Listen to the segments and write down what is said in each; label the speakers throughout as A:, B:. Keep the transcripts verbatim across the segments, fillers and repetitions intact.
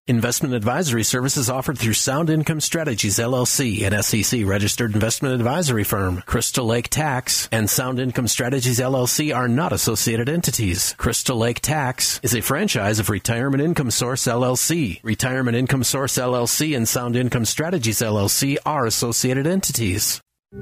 A: Investment advisory services offered through Sound Income Strategies, L L C, an S E C-registered investment advisory firm. Crystal Lake Tax and Sound Income Strategies, L L C are not associated entities. Crystal Lake Tax is a franchise of Retirement Income Source, L L C. Retirement Income Source, L L C and Sound Income Strategies, L L C are associated entities.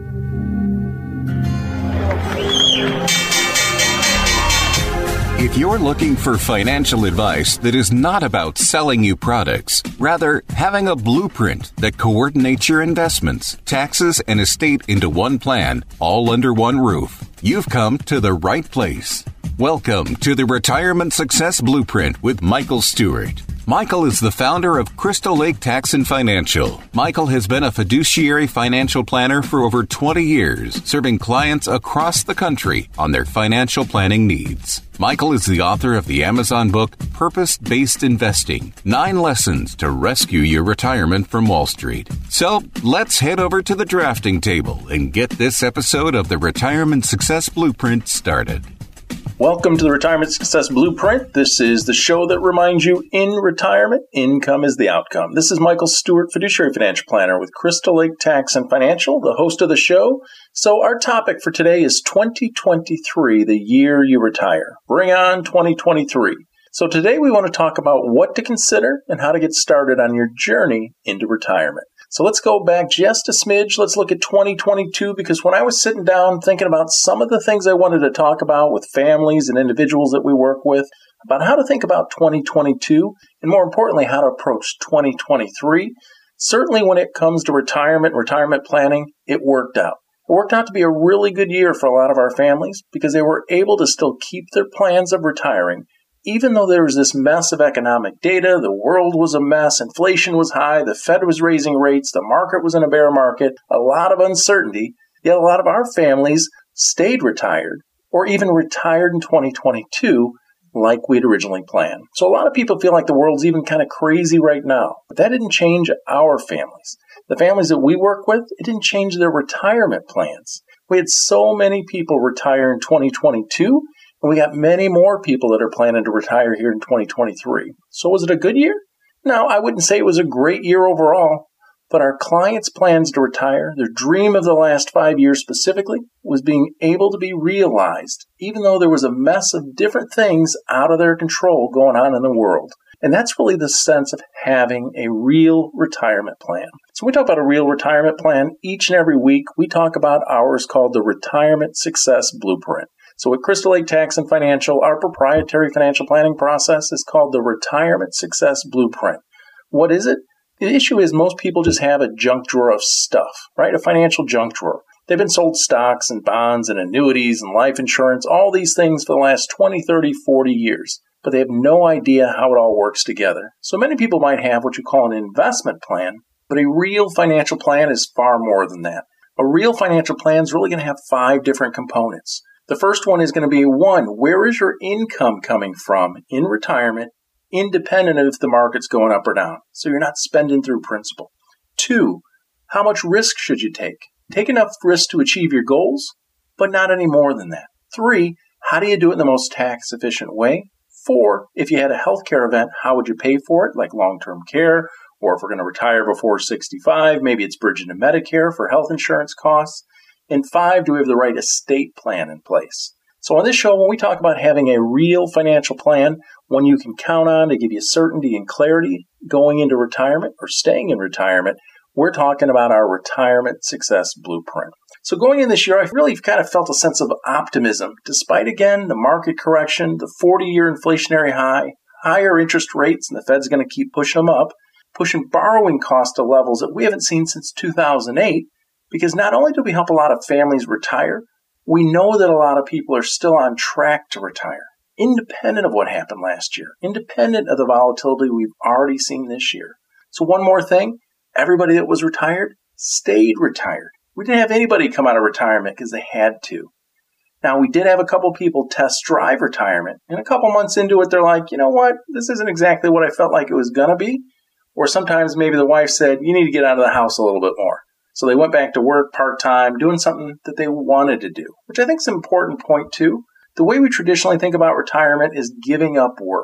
B: If you're looking for financial advice that is not about selling you products, rather having a blueprint that coordinates your investments, taxes, and estate into one plan, all under one roof, you've come to the right place. Welcome to the Retirement Success Blueprint with Michael Stewart. Michael is the founder of Crystal Lake Tax and Financial. Michael has been a fiduciary financial planner for over twenty years, serving clients across the country on their financial planning needs. Michael is the author of the Amazon book, Purpose-Based Investing, Nine Lessons to Rescue Your Retirement from Wall Street. So let's head over to the drafting table and get this episode of the Retirement Success Blueprint started.
C: Welcome to the Retirement Success Blueprint. This is the show that reminds you in retirement, income is the outcome. This is Michael Stewart, fiduciary financial planner with Crystal Lake Tax and Financial, the host of the show. So our topic for today is twenty twenty-three, the year you retire. Bring on twenty twenty-three. So today we want to talk about what to consider and how to get started on your journey into retirement. So let's go back just a smidge. Let's look at twenty twenty-two, because when I was sitting down thinking about some of the things I wanted to talk about with families and individuals that we work with, about how to think about twenty twenty-two, and more importantly, how to approach twenty twenty-three, certainly when it comes to retirement, retirement planning, it worked out. It worked out to be a really good year for a lot of our families because they were able to still keep their plans of retiring. Even though there was this mess of economic data, the world was a mess, inflation was high, the Fed was raising rates, the market was in a bear market, a lot of uncertainty, yet a lot of our families stayed retired or even retired in twenty twenty-two like we'd originally planned. So a lot of people feel like the world's even kind of crazy right now, but that didn't change our families. The families that we work with, it didn't change their retirement plans. We had so many people retire in twenty twenty-two, and we got many more people that are planning to retire here in twenty twenty-three. So was it a good year? No, I wouldn't say it was a great year overall, but our clients' plans to retire, their dream of the last five years specifically, was being able to be realized, even though there was a mess of different things out of their control going on in the world. And that's really the sense of having a real retirement plan. So we talk about a real retirement plan each and every week. We talk about ours called the Retirement Success Blueprint. So at Crystal Lake Tax and Financial, our proprietary financial planning process is called the Retirement Success Blueprint. What is it? The issue is most people just have a junk drawer of stuff, right? A financial junk drawer. They've been sold stocks and bonds and annuities and life insurance, all these things for the last twenty, thirty, forty years, but they have no idea how it all works together. So many people might have what you call an investment plan, but a real financial plan is far more than that. A real financial plan is really going to have five different components. The first one is going to be, one, where is your income coming from in retirement, independent of if the market's going up or down, so you're not spending through principal. Two, how much risk should you take? Take enough risk to achieve your goals, but not any more than that. Three, how do you do it in the most tax-efficient way? Four, if you had a healthcare event, how would you pay for it, like long-term care, or if we're going to retire before sixty-five, maybe it's bridging to Medicare for health insurance costs. And five, do we have the right estate plan in place? So on this show, when we talk about having a real financial plan, one you can count on to give you certainty and clarity going into retirement or staying in retirement, we're talking about our Retirement Success Blueprint. So going in this year, I really kind of felt a sense of optimism, despite, again, the market correction, the forty-year inflationary high, higher interest rates, and the Fed's going to keep pushing them up, pushing borrowing costs to levels that we haven't seen since two thousand eight, because not only do we help a lot of families retire, we know that a lot of people are still on track to retire, independent of what happened last year, independent of the volatility we've already seen this year. So one more thing, everybody that was retired stayed retired. We didn't have anybody come out of retirement because they had to. Now, we did have a couple people test drive retirement, and a couple months into it, they're like, you know what, this isn't exactly what I felt like it was going to be. Or sometimes maybe the wife said, you need to get out of the house a little bit more. So they went back to work part-time, doing something that they wanted to do, which I think is an important point too. The way we traditionally think about retirement is giving up work.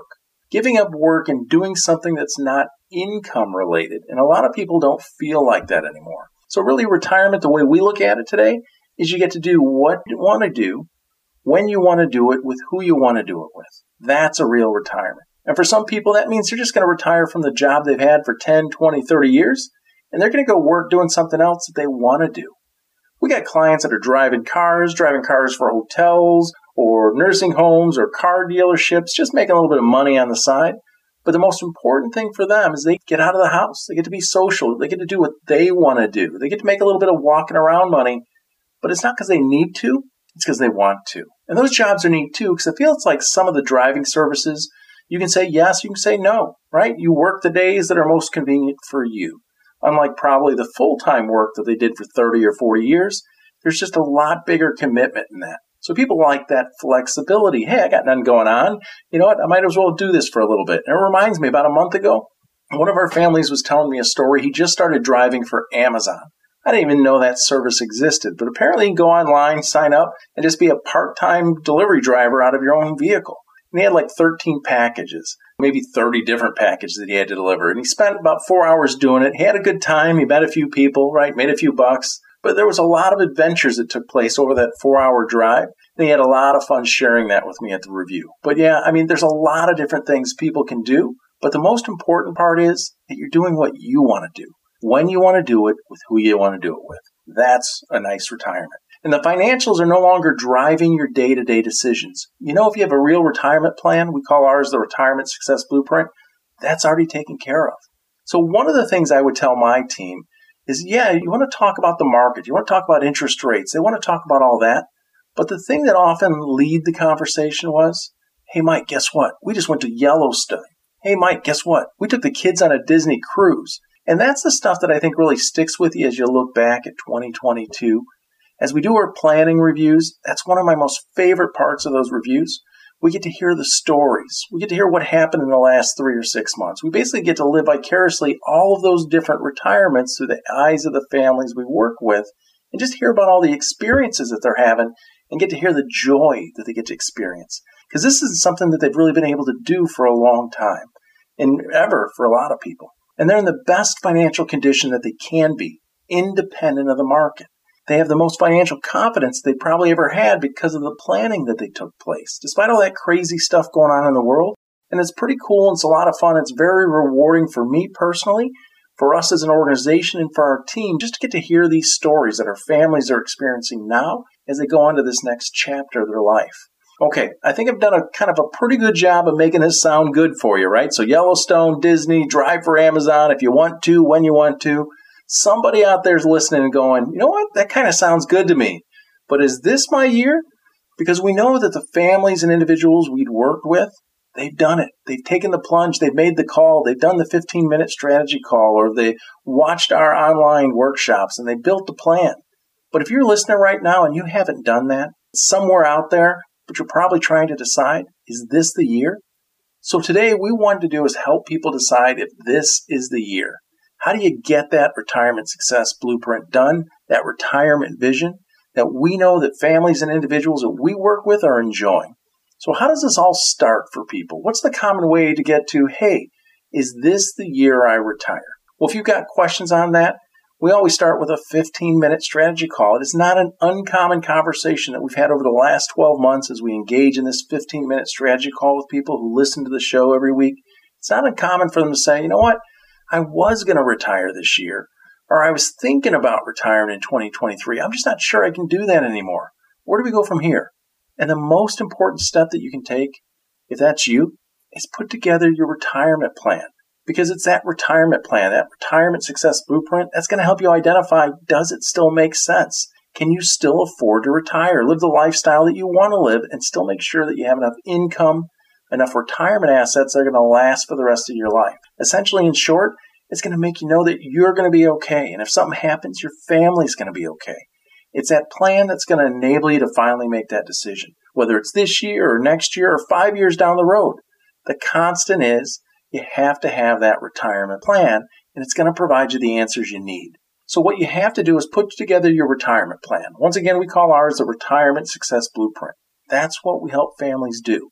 C: giving up work and doing something that's not income related. And a lot of people don't feel like that anymore. So really retirement, the way we look at it today, is you get to do what you want to do, when you want to do it, with who you want to do it with. That's a real retirement. And for some people, that means they're just going to retire from the job they've had for ten, twenty, thirty years, and they're going to go work doing something else that they want to do. We got clients that are driving cars, driving cars for hotels or nursing homes or car dealerships, just making a little bit of money on the side. But the most important thing for them is they get out of the house. They get to be social. They get to do what they want to do. They get to make a little bit of walking around money, but it's not because they need to. It's because they want to. And those jobs are neat too, because it feels like some of the driving services, you can say yes, you can say no, right? You work the days that are most convenient for you. Unlike probably the full-time work that they did for thirty or forty years, there's just a lot bigger commitment in that. So people like that flexibility. Hey, I got nothing going on. You know what? I might as well do this for a little bit. And it reminds me, about a month ago, one of our families was telling me a story. He just started driving for Amazon. I didn't even know that service existed, but apparently you can go online, sign up, and just be a part-time delivery driver out of your own vehicle. And he had like thirteen packages, maybe thirty different packages that he had to deliver. And he spent about four hours doing it. He had a good time. He met a few people, right? Made a few bucks. But there was a lot of adventures that took place over that four-hour drive. And he had a lot of fun sharing that with me at the review. But yeah, I mean, there's a lot of different things people can do. But the most important part is that you're doing what you want to do, when you want to do it, with who you want to do it with. That's a nice retirement. And the financials are no longer driving your day-to-day decisions. You know, if you have a real retirement plan, we call ours the Retirement Success Blueprint, that's already taken care of. So one of the things I would tell my team is, yeah, you want to talk about the market. You want to talk about interest rates. They want to talk about all that. But the thing that often lead the conversation was, hey, Mike, guess what? We just went to Yellowstone. Hey, Mike, guess what? We took the kids on a Disney cruise. And that's the stuff that I think really sticks with you as you look back at twenty twenty-two. As we do our planning reviews, that's one of my most favorite parts of those reviews. We get to hear the stories. We get to hear what happened in the last three or six months. We basically get to live vicariously all of those different retirements through the eyes of the families we work with and just hear about all the experiences that they're having and get to hear the joy that they get to experience. Because this is something that they've really been able to do for a long time and ever for a lot of people. And they're in the best financial condition that they can be, independent of the market. They have the most financial confidence they probably ever had because of the planning that they took place, despite all that crazy stuff going on in the world. And it's pretty cool. And it's a lot of fun. It's very rewarding for me personally, for us as an organization, and for our team, just to get to hear these stories that our families are experiencing now as they go on to this next chapter of their life. Okay, I think I've done a kind of a pretty good job of making this sound good for you, right? So Yellowstone, Disney, drive for Amazon if you want to, when you want to. Somebody out there is listening and going, you know what, that kind of sounds good to me. But is this my year? Because we know that the families and individuals we'd worked with, they've done it. They've taken the plunge. They've made the call. They've done the fifteen-minute strategy call, or they watched our online workshops and they built the plan. But if you're listening right now and you haven't done that, it's somewhere out there, but you're probably trying to decide, is this the year? So today, we wanted to do is help people decide if this is the year. How do you get that retirement success blueprint done, that retirement vision that we know that families and individuals that we work with are enjoying? So how does this all start for people? What's the common way to get to, hey, is this the year I retire? Well, if you've got questions on that, we always start with a fifteen-minute strategy call. It is not an uncommon conversation that we've had over the last twelve months as we engage in this fifteen-minute strategy call with people who listen to the show every week. It's not uncommon for them to say, you know what, I was going to retire this year, or I was thinking about retiring in twenty twenty-three. I'm just not sure I can do that anymore. Where do we go from here? And the most important step that you can take, if that's you, is put together your retirement plan. Because it's that retirement plan, that retirement success blueprint, that's going to help you identify, does it still make sense? Can you still afford to retire, live the lifestyle that you want to live, and still make sure that you have enough income, enough retirement assets that are going to last for the rest of your life? Essentially, in short, it's going to make you know that you're going to be okay. And if something happens, your family's going to be okay. It's that plan that's going to enable you to finally make that decision, whether it's this year or next year or five years down the road. The constant is, you have to have that retirement plan, and it's going to provide you the answers you need. So what you have to do is put together your retirement plan. Once again, we call ours the Retirement Success Blueprint. That's what we help families do.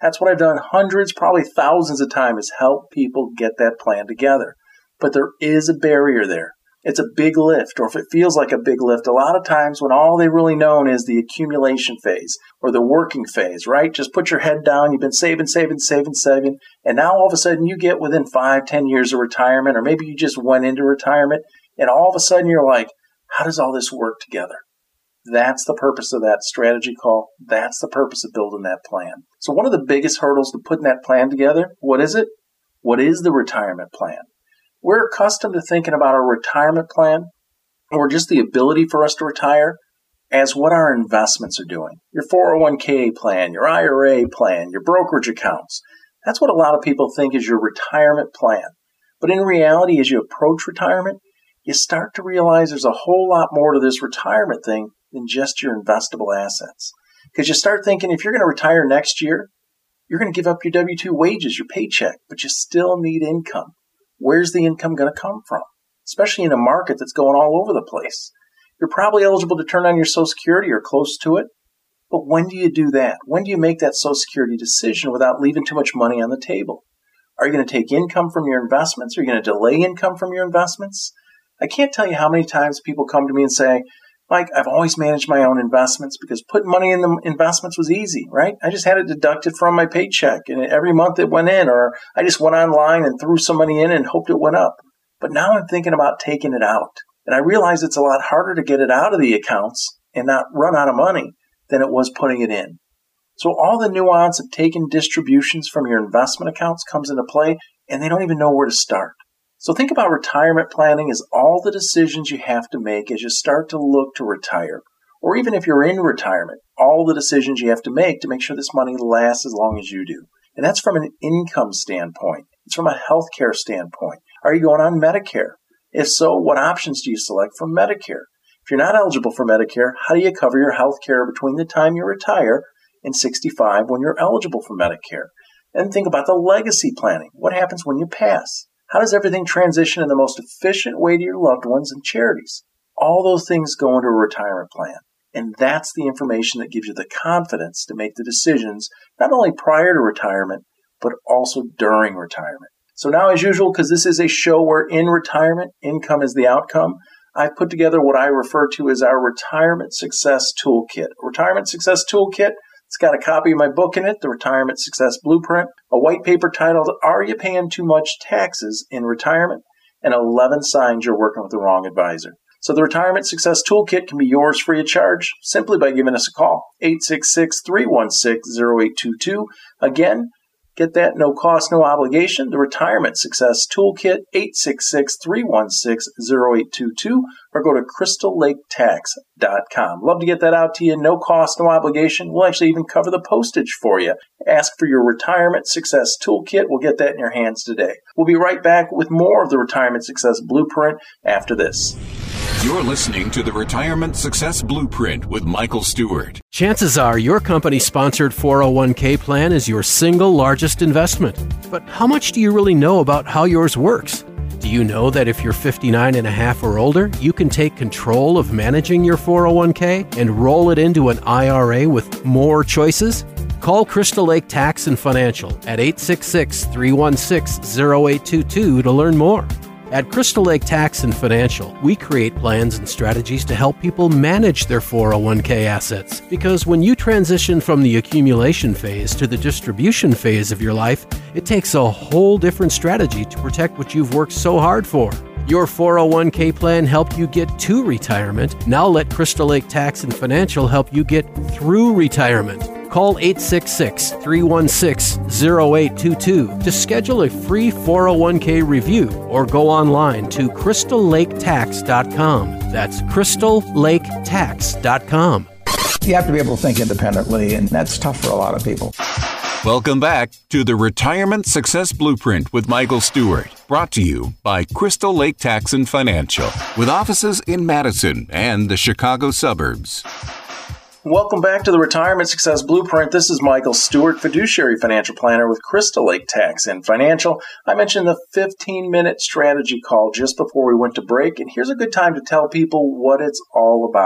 C: That's what I've done hundreds, probably thousands of times, is help people get that plan together. But there is a barrier there. It's a big lift, or if it feels like a big lift, a lot of times when all they really know is the accumulation phase or the working phase, right? Just put your head down. You've been saving, saving, saving, saving. And now all of a sudden you get within five, ten years of retirement, or maybe you just went into retirement and all of a sudden you're like, how does all this work together? That's the purpose of that strategy call. That's the purpose of building that plan. So one of the biggest hurdles to putting that plan together, what is it? What is the retirement plan? We're accustomed to thinking about our retirement plan or just the ability for us to retire as what our investments are doing. Your four oh one k plan, your I R A plan, your brokerage accounts. That's what a lot of people think is your retirement plan. But in reality, as you approach retirement, you start to realize there's a whole lot more to this retirement thing than just your investable assets. Because you start thinking if you're going to retire next year, you're going to give up your W two wages, your paycheck, but you still need income. Where's the income going to come from? Especially in a market that's going all over the place. You're probably eligible to turn on your Social Security or close to it. But when do you do that? When do you make that Social Security decision without leaving too much money on the table? Are you going to take income from your investments? Are you going to delay income from your investments? I can't tell you how many times people come to me and say, Mike, I've always managed my own investments because putting money in the investments was easy, right? I just had it deducted from my paycheck and every month it went in, or I just went online and threw some money in and hoped it went up. But now I'm thinking about taking it out. And I realize it's a lot harder to get it out of the accounts and not run out of money than it was putting it in. So all the nuance of taking distributions from your investment accounts comes into play, and they don't even know where to start. So think about retirement planning as all the decisions you have to make as you start to look to retire. Or even if you're in retirement, all the decisions you have to make to make sure this money lasts as long as you do. And that's from an income standpoint. It's from a healthcare standpoint. Are you going on Medicare? If so, what options do you select for Medicare? If you're not eligible for Medicare, how do you cover your healthcare between the time you retire and sixty-five when you're eligible for Medicare? And think about the legacy planning. What happens when you pass? How does everything transition in the most efficient way to your loved ones and charities? All those things go into a retirement plan. And that's the information that gives you the confidence to make the decisions, not only prior to retirement, but also during retirement. So now, as usual, because this is a show where in retirement, income is the outcome, I've put together what I refer to as our Retirement Success Toolkit. Retirement Success Toolkit, it's got a copy of my book in it, The Retirement Success Blueprint, a white paper titled, Are You Paying Too Much Taxes in Retirement? And eleven signs you're working with the wrong advisor. So the Retirement Success Toolkit can be yours free of charge simply by giving us a call, eight six six, three one six, zero eight two two. Again, get that no cost, no obligation. The Retirement Success Toolkit, eight six six, three one six, zero eight two two, or go to crystal lake tax dot com. Love to get that out to you. No cost, no obligation. We'll actually even cover the postage for you. Ask for your Retirement Success Toolkit. We'll get that in your hands today. We'll be right back with more of the Retirement Success Blueprint after this.
B: You're listening to the Retirement Success Blueprint with Michael Stewart.
A: Chances are your company-sponsored four oh one k plan is your single largest investment. But how much do you really know about how yours works? Do you know that if you're fifty-nine and a half or older, you can take control of managing your four oh one k and roll it into an I R A with more choices? Call Crystal Lake Tax and Financial at eight six six, three one six, zero eight two two to learn more. At Crystal Lake Tax and Financial, we create plans and strategies to help people manage their four oh one k assets. Because when you transition from the accumulation phase to the distribution phase of your life, it takes a whole different strategy to protect what you've worked so hard for. Your four oh one k plan helped you get to retirement. Now let Crystal Lake Tax and Financial help you get through retirement. Call eight six six, three one six, zero eight two two to schedule a free four oh one k review or go online to crystal lake tax dot com. That's crystal lake tax dot com.
D: You have to be able to think independently, and that's tough for a lot of people.
B: Welcome back to the Retirement Success Blueprint with Michael Stewart, brought to you by Crystal Lake Tax and Financial, with offices in Madison and the Chicago suburbs.
C: Welcome back to the Retirement Success Blueprint. This is Michael Stewart, fiduciary financial planner with Crystal Lake Tax and Financial. I mentioned the fifteen-minute strategy call just before we went to break, and here's a good time to tell people what it's all about.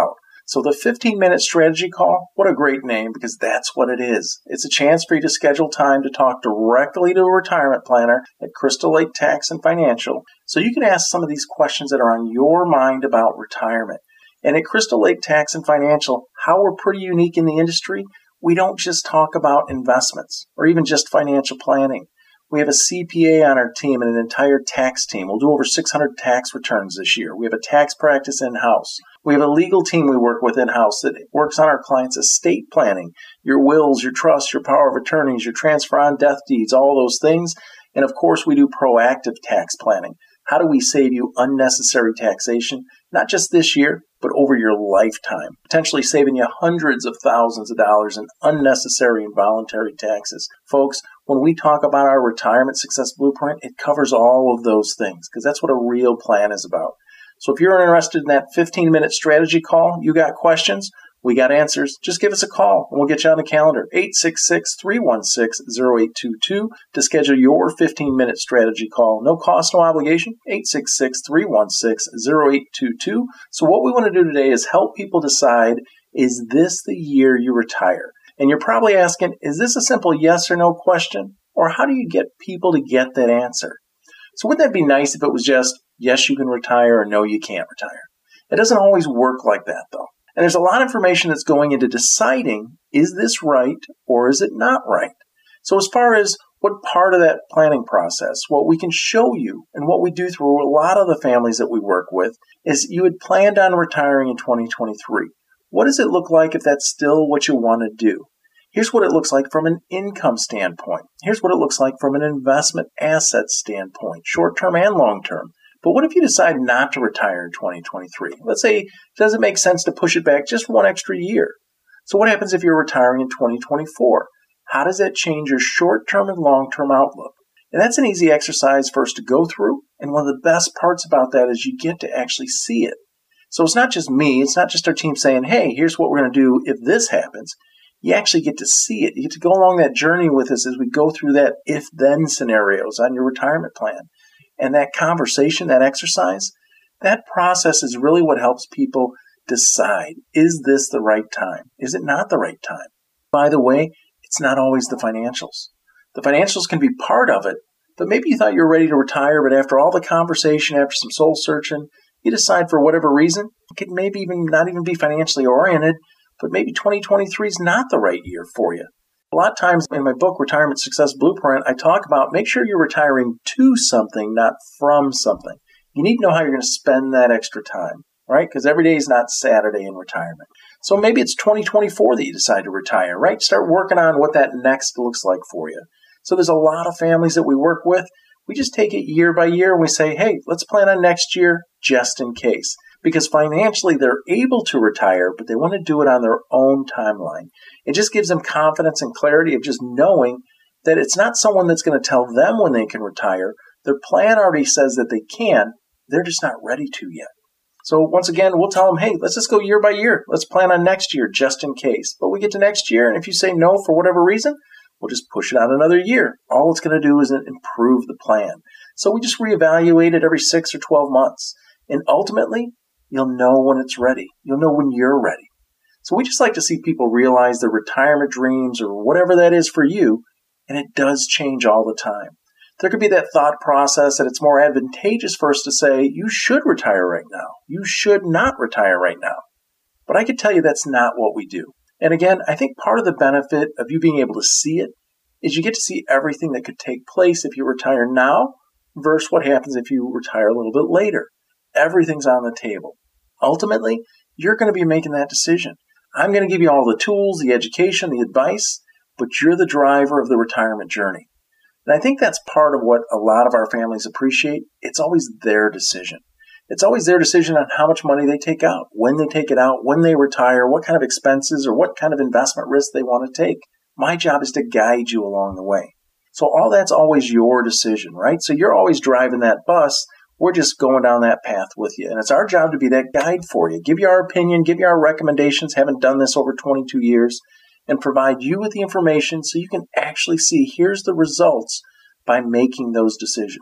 C: So the fifteen-minute strategy call, what a great name, because that's what it is. It's a chance for you to schedule time to talk directly to a retirement planner at Crystal Lake Tax and Financial, so you can ask some of these questions that are on your mind about retirement. And at Crystal Lake Tax and Financial, how we're pretty unique in the industry, we don't just talk about investments or even just financial planning. We have a C P A on our team and an entire tax team. We'll do over six hundred tax returns this year. We have a tax practice in-house. We have a legal team we work with in-house that works on our clients' estate planning, your wills, your trusts, your power of attorneys, your transfer on death deeds, all those things. And of course, we do proactive tax planning. How do we save you unnecessary taxation, not just this year, but over your lifetime, potentially saving you hundreds of thousands of dollars in unnecessary and voluntary taxes. Folks, when we talk about our retirement success blueprint, it covers all of those things because that's what a real plan is about. So if you're interested in that fifteen-minute strategy call, you got questions, we got answers, just give us a call and we'll get you on the calendar, eight six six, three one six, zero eight two two to schedule your fifteen-minute strategy call. No cost, no obligation, eight six six, three one six, zero eight two two. So what we want to do today is help people decide, is this the year you retire? And you're probably asking, is this a simple yes or no question? Or how do you get people to get that answer? So wouldn't that be nice if it was just, yes, you can retire, or no, you can't retire? It doesn't always work like that, though. And there's a lot of information that's going into deciding, is this right or is it not right? So as far as what part of that planning process, what we can show you and what we do through a lot of the families that we work with is you had planned on retiring in twenty twenty-three. What does it look like if that's still what you want to do? Here's what it looks like from an income standpoint. Here's what it looks like from an investment asset standpoint, short-term and long-term. But what if you decide not to retire in twenty twenty-three? Let's say it doesn't make sense to push it back just one extra year. So what happens if you're retiring in twenty twenty-four? How does that change your short-term and long-term outlook? And that's an easy exercise for us to go through. And one of the best parts about that is you get to actually see it. So it's not just me. It's not just our team saying, hey, here's what we're going to do if this happens. You actually get to see it. You get to go along that journey with us as we go through that if-then scenarios on your retirement plan. And that conversation, that exercise, that process is really what helps people decide, is this the right time? Is it not the right time? By the way, it's not always the financials. The financials can be part of it, but maybe you thought you were ready to retire, but after all the conversation, after some soul searching, you decide for whatever reason, it could maybe even not even be financially oriented, but maybe twenty twenty-three is not the right year for you. A lot of times in my book, Retirement Success Blueprint, I talk about make sure you're retiring to something, not from something. You need to know how you're going to spend that extra time, right? Because every day is not Saturday in retirement. So maybe it's twenty twenty-four that you decide to retire, right? Start working on what that next looks like for you. So there's a lot of families that we work with. We just take it year by year and we say, hey, let's plan on next year just in case. Because financially they're able to retire, but they want to do it on their own timeline. It just gives them confidence and clarity of just knowing that it's not someone that's going to tell them when they can retire. Their plan already says that they can. They're just not ready to yet. So once again, we'll tell them, hey, let's just go year by year. Let's plan on next year just in case. But we get to next year, and if you say no for whatever reason, we'll just push it on another year. All it's going to do is improve the plan. So we just reevaluate it every six or twelve months. And ultimately, you'll know when it's ready. You'll know when you're ready. So we just like to see people realize their retirement dreams or whatever that is for you, and it does change all the time. There could be that thought process that it's more advantageous for us to say, you should retire right now. You should not retire right now. But I could tell you that's not what we do. And again, I think part of the benefit of you being able to see it is you get to see everything that could take place if you retire now versus what happens if you retire a little bit later. Everything's on the table. Ultimately, you're going to be making that decision. I'm going to give you all the tools, the education, the advice, but you're the driver of the retirement journey. And I think that's part of what a lot of our families appreciate. It's always their decision. It's always their decision on how much money they take out, when they take it out, when they retire, what kind of expenses or what kind of investment risk they want to take. My job is to guide you along the way. So all that's always your decision, right? So you're always driving that bus. We're just going down that path with you. And it's our job to be that guide for you, give you our opinion, give you our recommendations, haven't done this over twenty-two years, and provide you with the information so you can actually see here's the results by making those decisions.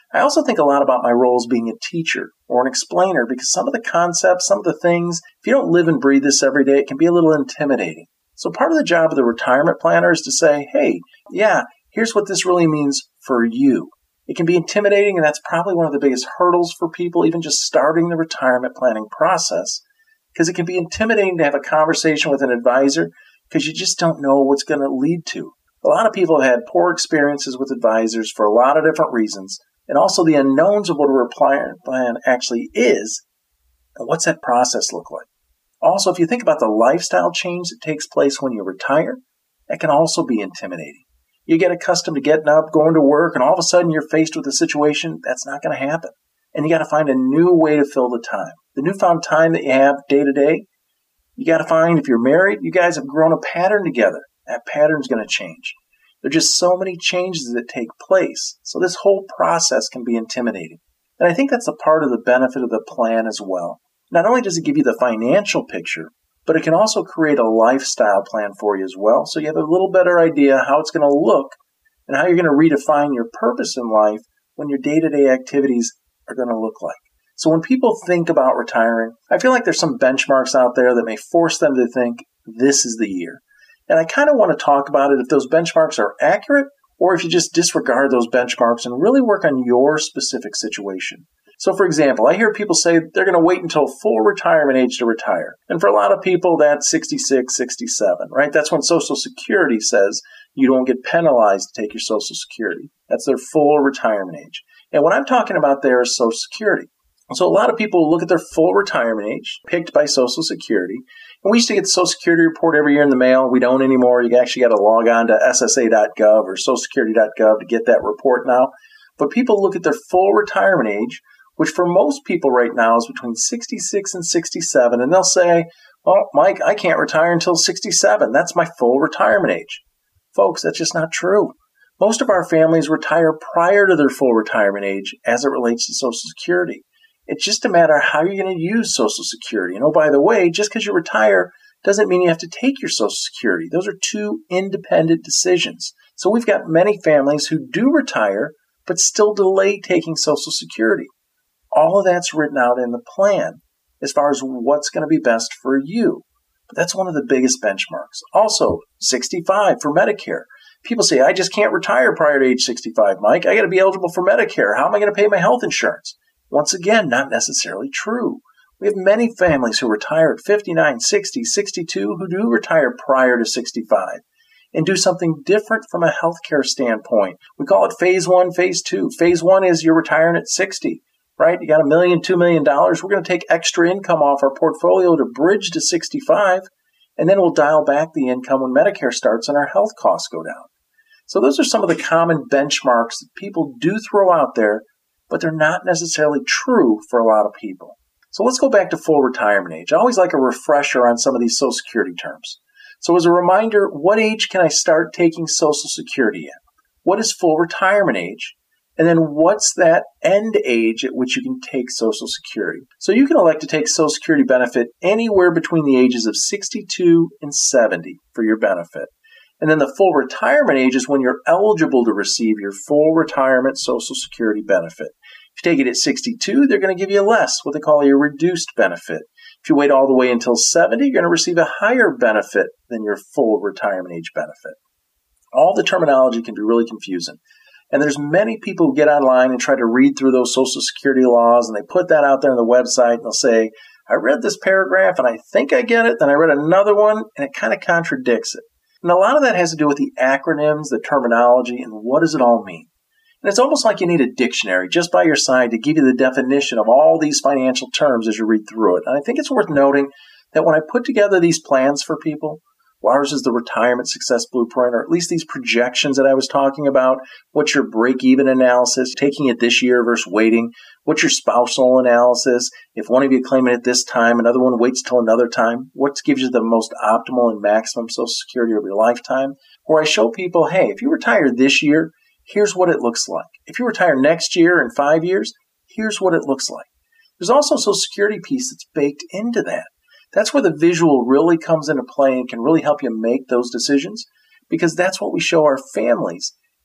C: I also think a lot about my role as being a teacher or an explainer, because some of the concepts, some of the things, if you don't live and breathe this every day, it can be a little intimidating. So part of the job of the retirement planner is to say, hey, yeah, here's what this really means for you. It can be intimidating, and that's probably one of the biggest hurdles for people, even just starting the retirement planning process, because it can be intimidating to have a conversation with an advisor because you just don't know what's going to lead to. A lot of people have had poor experiences with advisors for a lot of different reasons, and also the unknowns of what a retirement plan actually is, and what's that process look like. Also, if you think about the lifestyle change that takes place when you retire, that can also be intimidating. You get accustomed to getting up, going to work, and all of a sudden you're faced with a situation that's not going to happen. And you got to find a new way to fill the time. The newfound time that you have day to day, you got to find, if you're married, you guys have grown a pattern together. That pattern's going to change. There are just so many changes that take place. So this whole process can be intimidating. And I think that's a part of the benefit of the plan as well. Not only does it give you the financial picture, but it can also create a lifestyle plan for you as well. So you have a little better idea how it's going to look and how you're going to redefine your purpose in life when your day-to-day activities are going to look like. So when people think about retiring, I feel like there's some benchmarks out there that may force them to think this is the year. And I kind of want to talk about it if those benchmarks are accurate or if you just disregard those benchmarks and really work on your specific situation. So for example, I hear people say they're going to wait until full retirement age to retire. And for a lot of people, that's sixty-six, sixty-seven, right? That's when Social Security says you don't get penalized to take your Social Security. That's their full retirement age. And what I'm talking about there is Social Security. So a lot of people look at their full retirement age picked by Social Security. And we used to get the Social Security report every year in the mail. We don't anymore. You actually got to log on to S S A dot gov or social security dot gov to get that report now. But people look at their full retirement age, which for most people right now is between sixty-six and sixty-seven. And they'll say, well, Mike, I can't retire until sixty-seven. That's my full retirement age. Folks, that's just not true. Most of our families retire prior to their full retirement age as it relates to Social Security. It's just a matter of how you're going to use Social Security. And oh, by the way, just because you retire doesn't mean you have to take your Social Security. Those are two independent decisions. So we've got many families who do retire, but still delay taking Social Security. All of that's written out in the plan as far as what's going to be best for you. But that's one of the biggest benchmarks. Also, sixty-five for Medicare. People say, I just can't retire prior to age sixty-five, Mike. I got to be eligible for Medicare. How am I going to pay my health insurance? Once again, not necessarily true. We have many families who retire at fifty-nine, sixty, sixty-two who do retire prior to sixty-five and do something different from a healthcare standpoint. We call it phase one, phase two. Phase one is you're retiring at sixty, right? You got a million, two million dollars. We're going to take extra income off our portfolio to bridge to sixty-five, and then we'll dial back the income when Medicare starts and our health costs go down. So those are some of the common benchmarks that people do throw out there, but they're not necessarily true for a lot of people. So let's go back to full retirement age. I always like a refresher on some of these Social Security terms. So as a reminder, what age can I start taking Social Security at? What is full retirement age? And then what's that end age at which you can take Social Security? So you can elect to take Social Security benefit anywhere between the ages of sixty-two and seventy for your benefit. And then the full retirement age is when you're eligible to receive your full retirement Social Security benefit. If you take it at sixty-two, they're going to give you less, what they call a reduced benefit. If you wait all the way until seventy, you're going to receive a higher benefit than your full retirement age benefit. All the terminology can be really confusing. And there's many people who get online and try to read through those Social Security laws, and they put that out there on the website, and they'll say, I read this paragraph, and I think I get it. Then I read another one, and it kind of contradicts it. And a lot of that has to do with the acronyms, the terminology, and what does it all mean. And it's almost like you need a dictionary just by your side to give you the definition of all these financial terms as you read through it. And I think it's worth noting that when I put together these plans for people, ours is the Retirement Success Blueprint, or at least these projections that I was talking about. What's your break-even analysis, taking it this year versus waiting? What's your spousal analysis? If one of you claim it at this time, another one waits till another time. What gives you the most optimal and maximum Social Security over your lifetime? Where I show people, hey, if you retire this year, here's what it looks like. If you retire next year in five years, here's what it looks like. There's also a Social Security piece that's baked into that. That's where the visual really comes into play and can really help you make those decisions, because that's what we show our families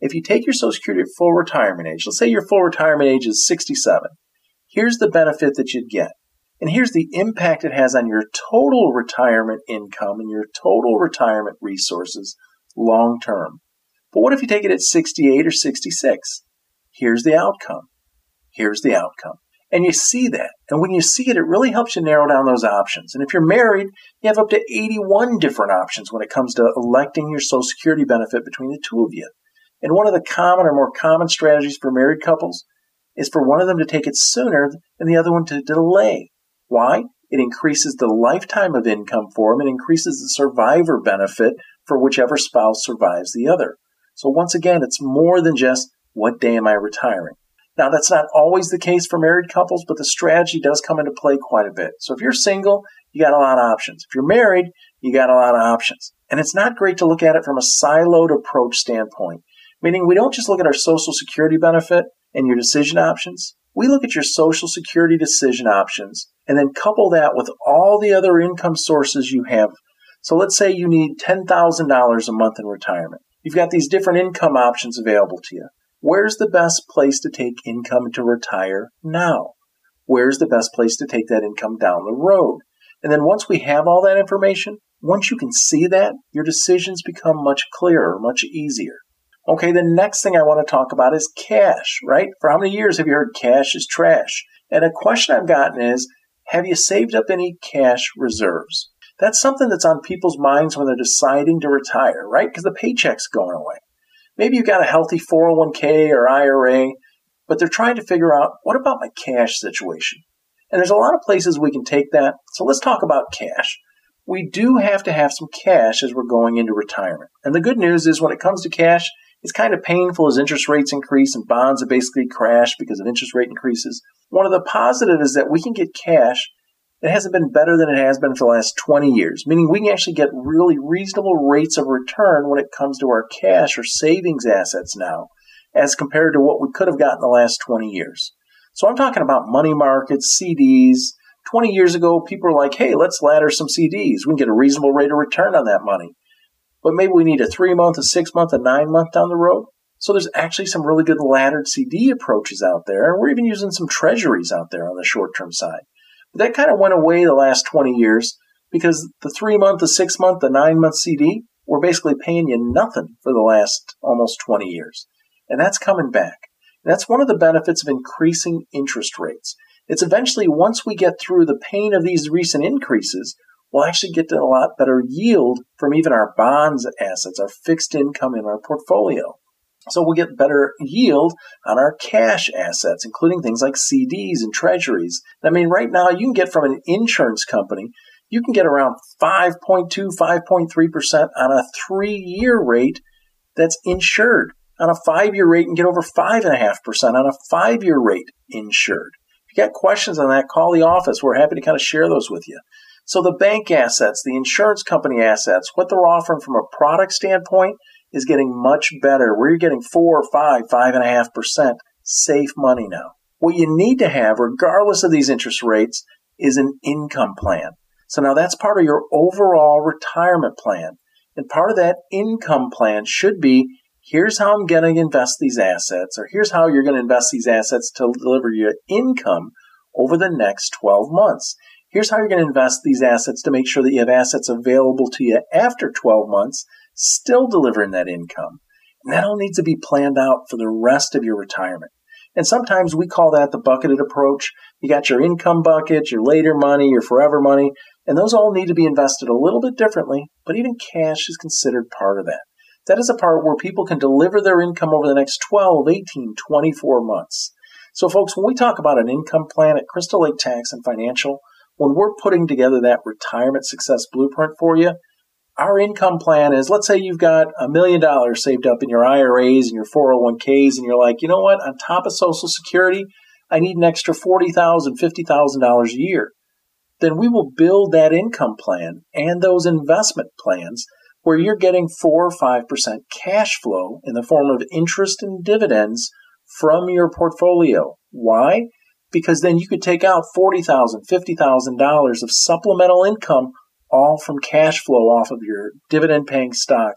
C: if you take your Social Security at full retirement age, let's say your full retirement age is sixty-seven, here's the benefit that you'd get. And here's the impact it has on your total retirement income and your total retirement resources long term. But what if you take it at sixty-eight or sixty-six? Here's the outcome. Here's the outcome. And you see that. And when you see it, it really helps you narrow down those options. And if you're married, you have up to eighty-one different options when it comes to electing your Social Security benefit between the two of you. And one of the common or more common strategies for married couples is for one of them to take it sooner and the other one to delay. Why? It increases the lifetime of income for them and increases the survivor benefit for whichever spouse survives the other. So once again, it's more than just what day am I retiring? Now, that's not always the case for married couples, but the strategy does come into play quite a bit. So if you're single, you got a lot of options. If you're married, you got a lot of options. And it's not great to look at it from a siloed approach standpoint, meaning we don't just look at our Social Security benefit and your decision options. We look at your Social Security decision options and then couple that with all the other income sources you have. So let's say you need ten thousand dollars a month in retirement. You've got these different income options available to you. Where's the best place to take income to retire now? Where's the best place to take that income down the road? And then once we have all that information, once you can see that, your decisions become much clearer, much easier. Okay, the next thing I want to talk about is cash, right? For how many years have you heard cash is trash? And a question I've gotten is, have you saved up any cash reserves? That's something that's on people's minds when they're deciding to retire, right? Because the paycheck's going away. Maybe you've got a healthy four oh one k or I R A, but they're trying to figure out, what about my cash situation? And there's a lot of places we can take that. So let's talk about cash. We do have to have some cash as we're going into retirement. And the good news is when it comes to cash, it's kind of painful as interest rates increase and bonds have basically crashed because of interest rate increases. One of the positives is that we can get cash that hasn't been better than it has been for the last twenty years, meaning we can actually get really reasonable rates of return when it comes to our cash or savings assets now as compared to what we could have gotten the last twenty years. So I'm talking about money markets, C Ds. twenty years ago, people were like, hey, let's ladder some C Ds. We can get a reasonable rate of return on that money. But maybe we need a three-month, a six-month, a nine-month down the road. So there's actually some really good laddered C D approaches out there. And we're even using some treasuries out there on the short-term side. But that kind of went away the last twenty years because the three-month, the six-month, the nine-month C D were basically paying you nothing for the last almost twenty years. And that's coming back. And that's one of the benefits of increasing interest rates. It's eventually, once we get through the pain of these recent increases, we'll actually get to a lot better yield from even our bonds assets, our fixed income in our portfolio. So we'll get better yield on our cash assets, including things like C Ds and treasuries. I mean, right now you can get from an insurance company, you can get around five point two, five point three percent on a three-year rate that's insured. On a five-year rate, you can get over five point five percent on a five-year rate insured. If you got questions on that, call the office. We're happy to kind of share those with you. So the bank assets, the insurance company assets, what they're offering from a product standpoint is getting much better. Where you're getting four, five, five and a half percent safe money now. What you need to have, regardless of these interest rates, is an income plan. So now that's part of your overall retirement plan. And part of that income plan should be, here's how I'm going to invest these assets, or here's how you're going to invest these assets to deliver your income over the next twelve months. Here's how you're going to invest these assets to make sure that you have assets available to you after twelve months, still delivering that income. And that all needs to be planned out for the rest of your retirement. And sometimes we call that the bucketed approach. You got your income bucket, your later money, your forever money, and those all need to be invested a little bit differently, but even cash is considered part of that. That is a part where people can deliver their income over the next twelve, eighteen, twenty-four months. So folks, when we talk about an income plan at Crystal Lake Tax and Financial, when we're putting together that retirement success blueprint for you, our income plan is, let's say you've got a million dollars saved up in your I R As and your four oh one k's, and you're like, you know what, on top of Social Security, I need an extra forty thousand dollars, fifty thousand dollars a year. Then we will build that income plan and those investment plans where you're getting four or five percent cash flow in the form of interest and dividends from your portfolio. Why? Because then you could take out forty thousand dollars, fifty thousand dollars of supplemental income all from cash flow off of your dividend-paying stocks,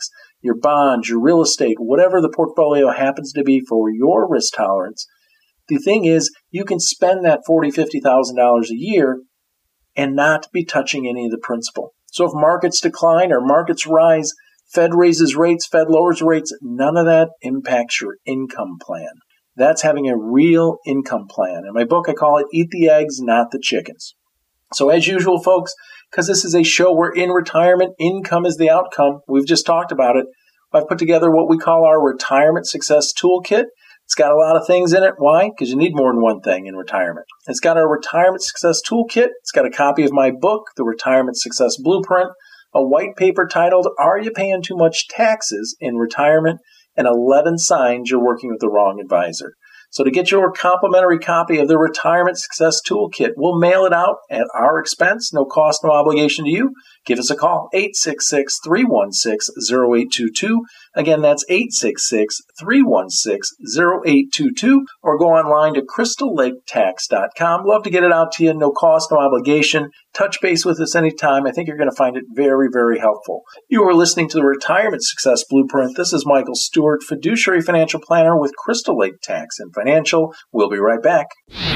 C: your bonds, your real estate, whatever the portfolio happens to be for your risk tolerance. The thing is, you can spend that forty thousand dollars, fifty thousand dollars a year and not be touching any of the principal. So if markets decline or markets rise, Fed raises rates, Fed lowers rates, none of that impacts your income plan. That's having a real income plan. In my book, I call it Eat the Eggs, Not the Chickens. So as usual, folks, because this is a show where in retirement, income is the outcome, we've just talked about it, I've put together what we call our Retirement Success Toolkit. It's got a lot of things in it. Why? Because you need more than one thing in retirement. It's got our Retirement Success Toolkit. It's got a copy of my book, The Retirement Success Blueprint, a white paper titled, Are You Paying Too Much Taxes in Retirement? And eleven signs you're working with the wrong advisor. So to get your complimentary copy of the Retirement Success Toolkit, we'll mail it out at our expense, no cost, no obligation to you. Give us a call, eight six six, three one six, zero eight two two. Again, that's eight six six, three one six, zero eight two two, or go online to crystal lake tax dot com. Love to get it out to you, no cost, no obligation. Touch base with us anytime. I think you're going to find it very, very helpful. You are listening to the Retirement Success Blueprint. This is Michael Stewart, fiduciary financial planner with Crystal Lake Tax and Financial. We'll be right back.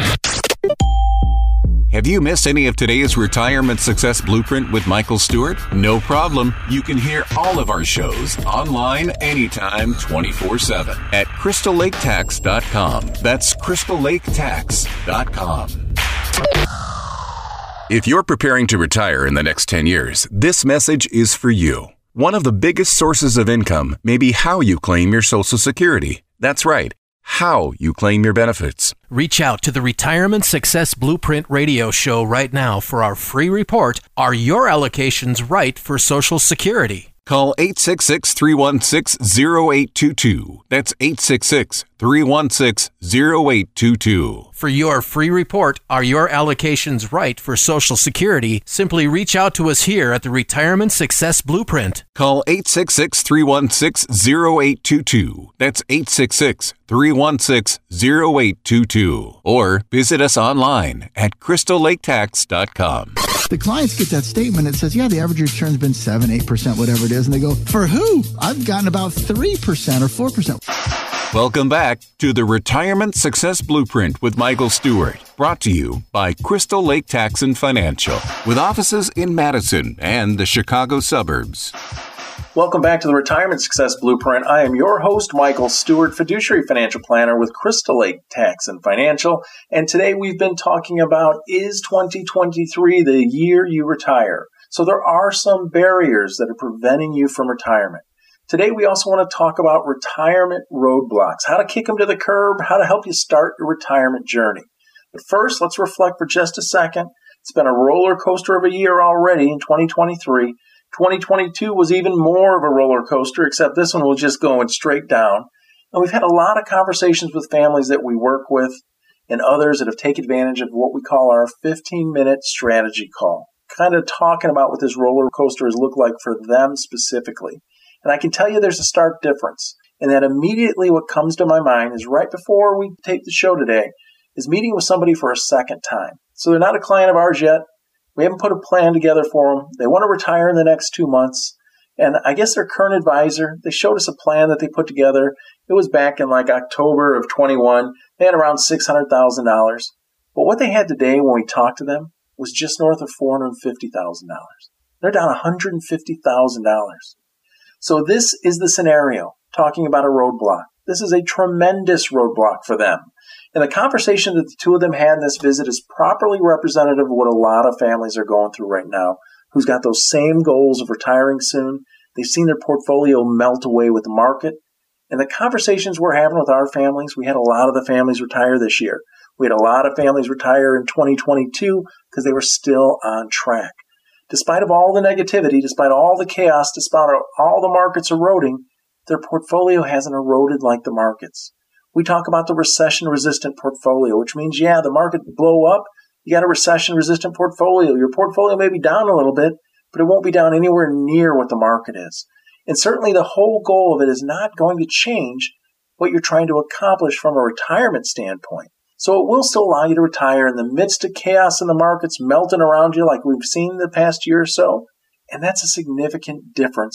B: Have you missed any of today's Retirement Success Blueprint with Michael Stewart? No problem. You can hear all of our shows online anytime, twenty-four seven at crystal lake tax dot com. That's crystal lake tax dot com. If you're preparing to retire in the next ten years, this message is for you. One of the biggest sources of income may be how you claim your Social Security. That's right, how you claim your benefits.
A: Reach out to the Retirement Success Blueprint radio show right now for our free report, Are Your Allocations Right for Social Security?
B: Call eight six six, three one six, zero eight two two. That's eight six six, three one six, zero eight two two.
A: For your free report, Are Your Allocations Right for Social Security? Simply reach out to us here at the Retirement Success Blueprint.
B: Call eight six six, three one six, zero eight two two. That's eight six six, three one six, zero eight two two. Or visit us online at crystal lake tax dot com.
E: The clients get that statement that says, yeah, the average return's been seven, eight percent, whatever it is. And they go, for who? I've gotten about three percent or four percent.
B: Welcome back to the Retirement Success Blueprint with Michael Stewart, brought to you by Crystal Lake Tax and Financial, with offices in Madison and the Chicago suburbs.
C: Welcome back to the Retirement Success Blueprint. I am your host, Michael Stewart, fiduciary financial planner with Crystal Lake Tax and Financial. And today we've been talking about, is twenty twenty-three the year you retire? So there are some barriers that are preventing you from retirement. Today we also want to talk about retirement roadblocks, how to kick them to the curb, how to help you start your retirement journey. But first, let's reflect for just a second. It's been a roller coaster of a year already in twenty twenty-three. twenty twenty-two was even more of a roller coaster, except this one was just going straight down. And we've had a lot of conversations with families that we work with and others that have taken advantage of what we call our fifteen-minute strategy call, kind of talking about what this roller coaster has looked like for them specifically. And I can tell you there's a stark difference. And that immediately what comes to my mind is right before we take the show today is meeting with somebody for a second time. So they're not a client of ours yet. We haven't put a plan together for them. They want to retire in the next two months. And I guess their current advisor, they showed us a plan that they put together. It was back in like October of twenty-one. They had around six hundred thousand dollars. But what they had today when we talked to them was just north of four hundred fifty thousand dollars. They're down one hundred fifty thousand dollars. So this is the scenario, talking about a roadblock. This is a tremendous roadblock for them. And the conversation that the two of them had in this visit is properly representative of what a lot of families are going through right now, who's got those same goals of retiring soon. They've seen their portfolio melt away with the market. And the conversations we're having with our families, we had a lot of the families retire this year. We had a lot of families retire in twenty twenty-two because they were still on track. Despite of all the negativity, despite all the chaos, despite all the markets eroding, their portfolio hasn't eroded like the markets. We talk about the recession-resistant portfolio, which means, yeah, the market blow up, you got a recession-resistant portfolio. Your portfolio may be down a little bit, but it won't be down anywhere near what the market is. And certainly the whole goal of it is not going to change what you're trying to accomplish from a retirement standpoint. So it will still allow you to retire in the midst of chaos in the markets melting around you like we've seen the past year or so. And that's a significant difference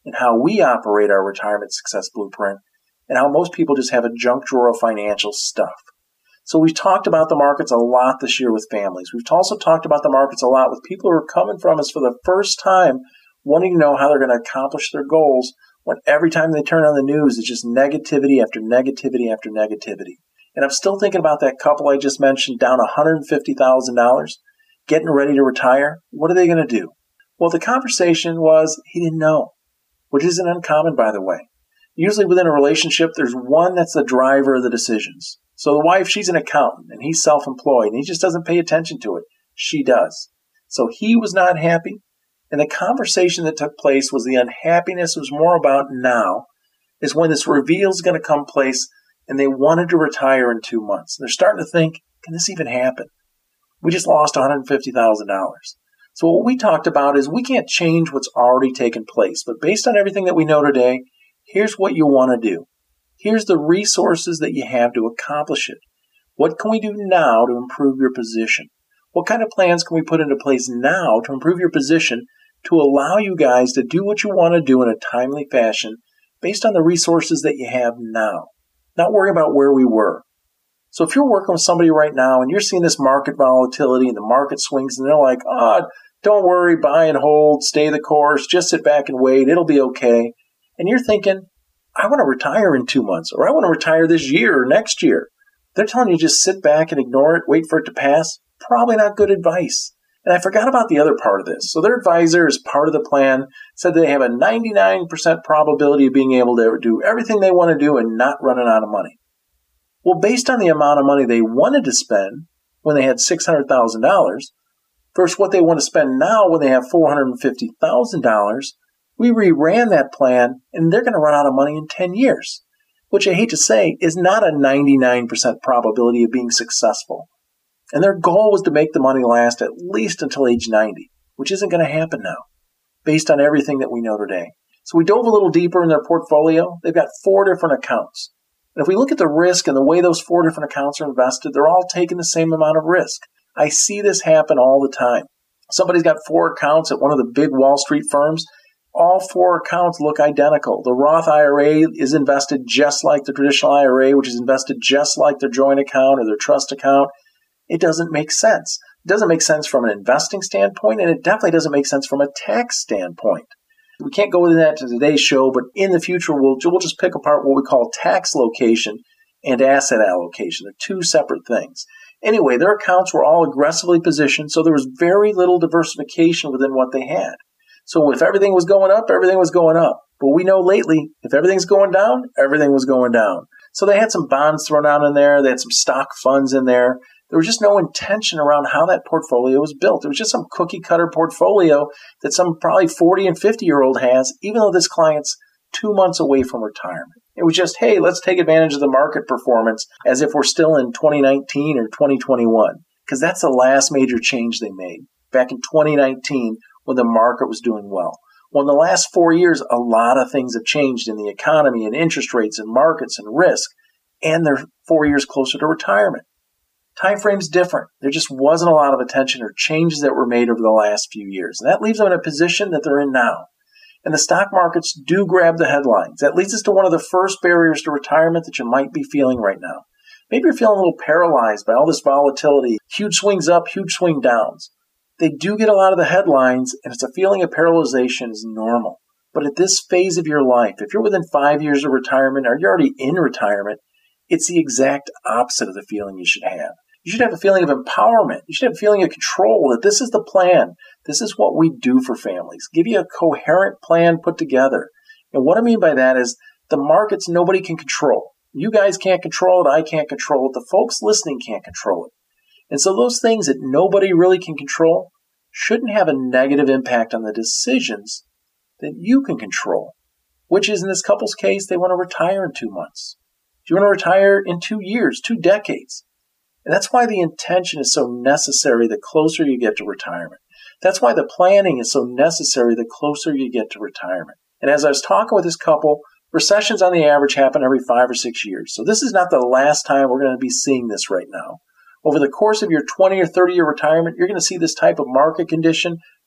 C: and how we operate our retirement success blueprint, and how most people just have a junk drawer of financial stuff. So we've talked about the markets a lot this year with families. We've also talked about the markets a lot with people who are coming from us for the first time, wanting to know how they're going to accomplish their goals, when every time they turn on the news, it's just negativity after negativity after negativity. And I'm still thinking about that couple I just mentioned, down one hundred fifty thousand dollars, getting ready to retire. What are they going to do? Well, the conversation was he didn't know, which isn't uncommon, by the way. Usually within a relationship, there's one that's the driver of the decisions. So the wife, she's an accountant, and he's self-employed, and he just doesn't pay attention to it. She does. So he was not happy, and the conversation that took place was the unhappiness was more about now, is when this reveal is going to come place, and they wanted to retire in two months. They're starting to think, can this even happen? We just lost one hundred fifty thousand dollars. So what we talked about is we can't change what's already taken place, but based on everything that we know today, here's what you want to do. Here's the resources that you have to accomplish it. What can we do now to improve your position? What kind of plans can we put into place now to improve your position to allow you guys to do what you want to do in a timely fashion based on the resources that you have now? Not worry about where we were. So if you're working with somebody right now and you're seeing this market volatility and the market swings and they're like, oh, don't worry, buy and hold, stay the course, just sit back and wait, it'll be okay. And you're thinking, I want to retire in two months, or I want to retire this year or next year. They're telling you just sit back and ignore it, wait for it to pass. Probably not good advice. And I forgot about the other part of this. So their advisor, as part of the plan, said they have a ninety-nine percent probability of being able to do everything they want to do and not running out of money. Well, based on the amount of money they wanted to spend when they had six hundred thousand dollars versus what they want to spend now when they have four hundred fifty thousand dollars, we reran that plan, and they're going to run out of money in ten years, which I hate to say is not a ninety-nine percent probability of being successful. And their goal was to make the money last at least until age ninety, which isn't going to happen now, based on everything that we know today. So we dove a little deeper in their portfolio. They've got four different accounts. And if we look at the risk and the way those four different accounts are invested, they're all taking the same amount of risk. I see this happen all the time. Somebody's got four accounts at one of the big Wall Street firms. All four accounts look identical. The Roth I R A is invested just like the traditional I R A, which is invested just like their joint account or their trust account. It doesn't make sense. It doesn't make sense from an investing standpoint, and it definitely doesn't make sense from a tax standpoint. We can't go into that to today's show, but in the future, we'll, we'll just pick apart what we call tax location and asset allocation. They're two separate things. Anyway, their accounts were all aggressively positioned, so there was very little diversification within what they had. So if everything was going up, everything was going up. But we know lately, if everything's going down, everything was going down. So they had some bonds thrown out in there. They had some stock funds in there. There was just no intention around how that portfolio was built. It was just some cookie-cutter portfolio that some probably forty and fifty-year-old has, even though this client's two months away from retirement. It was just, hey, let's take advantage of the market performance as if we're still in twenty nineteen or twenty twenty-one, because that's the last major change they made back in twenty nineteen when the market was doing well. Well, in the last four years, a lot of things have changed in the economy and interest rates and markets and risk, and they're four years closer to retirement. Time frame's different. There just wasn't a lot of attention or changes that were made over the last few years. And that leaves them in a position that they're in now. And the stock markets do grab the headlines. That leads us to one of the first barriers to retirement that you might be feeling right now. Maybe you're feeling a little paralyzed by all this volatility, huge swings up, huge swing downs. They do get a lot of the headlines, and it's a feeling of paralyzation is normal. But at this phase of your life, if you're within five years of retirement or you're already in retirement, it's the exact opposite of the feeling you should have. You should have a feeling of empowerment. You should have a feeling of control, that this is the plan. This is what we do for families. Give you a coherent plan put together. And what I mean by that is the markets nobody can control. You guys can't control it. I can't control it. The folks listening can't control it. And so those things that nobody really can control shouldn't have a negative impact on the decisions that you can control, which is in this couple's case, they want to retire in two months. Do you want to retire in two years, two decades? And that's why the intention is so necessary the closer you get to retirement. That's why the planning is so necessary the closer you get to retirement. And as I was talking with this couple, recessions on the average happen every five or six years. So this is not the last time we're going to be seeing this right now. Over the course of your twenty or thirty year retirement, you're going to see this type of market condition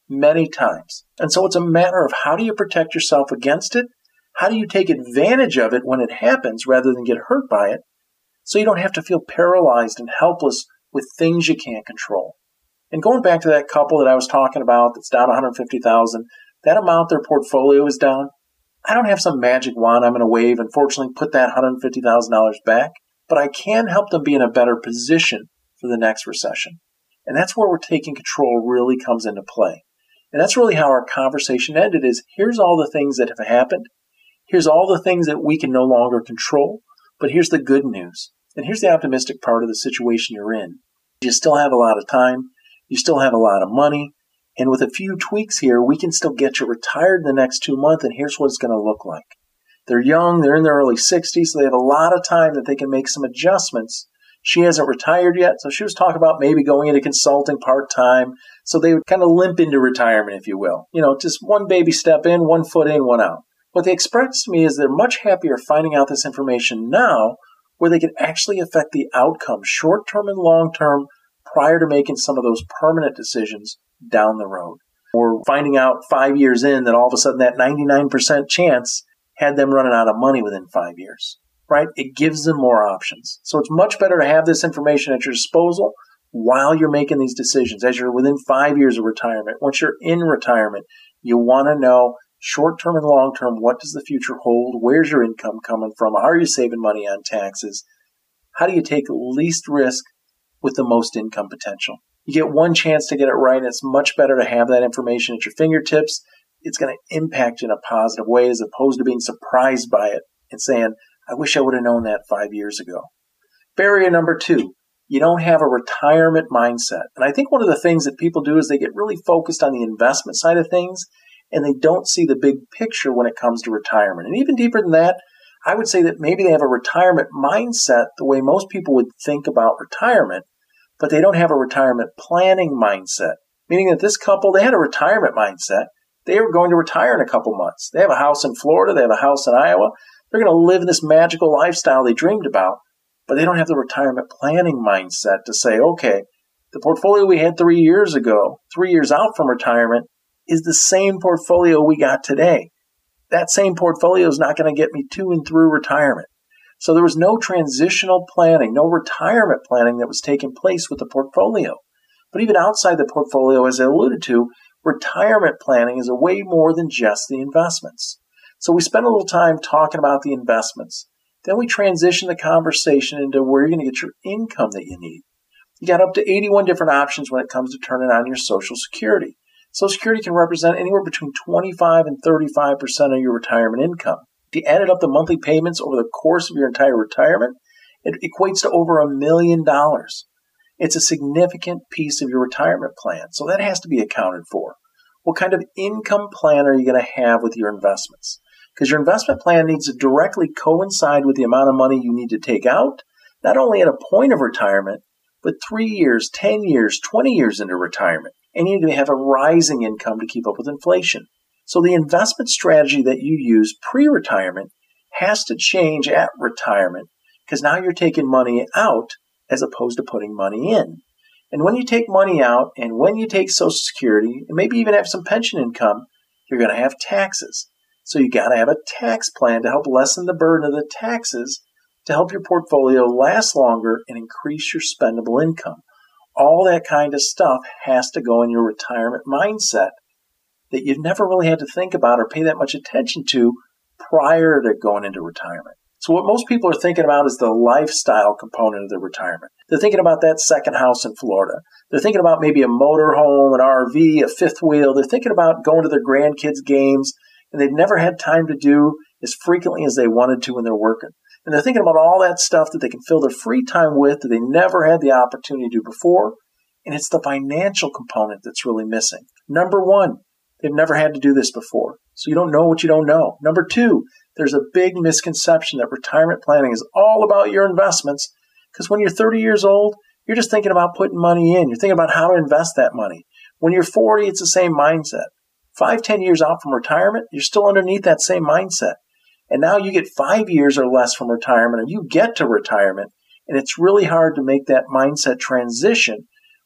C: many times. And so it's a matter of how do you protect yourself against it? How do you take advantage of it when it happens rather than get hurt by it, so you don't have to feel paralyzed and helpless with things you can't control? And going back to that couple that I was talking about that's down one hundred fifty thousand dollars, that amount their portfolio is down, I don't have some magic wand I'm going to wave and fortunately put that one hundred fifty thousand dollars back, but I can help them be in a better position for the next recession. And that's where we're taking control really comes into play. And that's really how our conversation ended is here's all the things that have happened. Here's all the things that we can no longer control, but here's the good news. And here's the optimistic part of the situation you're in. You still have a lot of time. You still have a lot of money. And with a few tweaks here, we can still get you retired in the next two months, and here's what it's going to look like. They're young. They're in their early sixties, so they have a lot of time that they can make some adjustments. She hasn't retired yet, so she was talking about maybe going into consulting part-time, so they would kind of limp into retirement, if you will. You know, just one baby step in, one foot in, one out. What they expressed to me is they're much happier finding out this information now where they can actually affect the outcome, short-term and long-term, prior to making some of those permanent decisions down the road. Or finding out five years in that all of a sudden that ninety-nine percent chance had them running out of money within five years. Right? It gives them more options. So it's much better to have this information at your disposal while you're making these decisions. As you're within five years of retirement, once you're in retirement, you want to know short-term and long-term, what does the future hold? Where's your income coming from? How are you saving money on taxes? How do you take least risk with the most income potential? You get one chance to get it right, and it's much better to have that information at your fingertips. It's going to impact you in a positive way as opposed to being surprised by it and saying, I wish I would have known that five years ago. Barrier number two, you don't have a retirement mindset. And I think one of the things that people do is they get really focused on the investment side of things, and they don't see the big picture when it comes to retirement. And even deeper than that, I would say that maybe they have a retirement mindset the way most people would think about retirement, but they don't have a retirement planning mindset, meaning that this couple, they had a retirement mindset. They were going to retire in a couple months. They have a house in Florida. They have a house in Iowa. They're going to live this magical lifestyle they dreamed about, but they don't have the retirement planning mindset to say, okay, the portfolio we had three years ago, three years out from retirement, is the same portfolio we got today. That same portfolio is not going to get me to and through retirement. So there was no transitional planning, no retirement planning that was taking place with the portfolio. But even outside the portfolio, as I alluded to, retirement planning is a way more than just the investments. So we spent a little time talking about the investments. Then we transitioned the conversation into where you're going to get your income that you need. You got up to eighty-one different options when it comes to turning on your Social Security. Social Security can represent anywhere between twenty-five and thirty-five percent of your retirement income. If you added up the monthly payments over the course of your entire retirement, it equates to over a million dollars. It's a significant piece of your retirement plan, so that has to be accounted for. What kind of income plan are you going to have with your investments? Because your investment plan needs to directly coincide with the amount of money you need to take out, not only at a point of retirement, but three years, ten years, twenty years into retirement. And you need to have a rising income to keep up with inflation. So the investment strategy that you use pre-retirement has to change at retirement because now you're taking money out as opposed to putting money in. And when you take money out and when you take Social Security and maybe even have some pension income, you're going to have taxes. So you got to have a tax plan to help lessen the burden of the taxes to help your portfolio last longer and increase your spendable income. All that kind of stuff has to go in your retirement mindset that you've never really had to think about or pay that much attention to prior to going into retirement. So what most people are thinking about is the lifestyle component of their retirement. They're thinking about that second house in Florida. They're thinking about maybe a motor home, an R V, a fifth wheel. They're thinking about going to their grandkids' games, and they've never had time to do as frequently as they wanted to when they're working. And they're thinking about all that stuff that they can fill their free time with that they never had the opportunity to do before. And it's the financial component that's really missing. Number one, they've never had to do this before. So you don't know what you don't know. Number two, there's a big misconception that retirement planning is all about your investments. Because when you're thirty years old, you're just thinking about putting money in. You're thinking about how to invest that money. When you're forty, it's the same mindset. Five, ten years out from retirement, you're still underneath that same mindset. And now you get five years or less from retirement, and you get to retirement, and it's really hard to make that mindset transition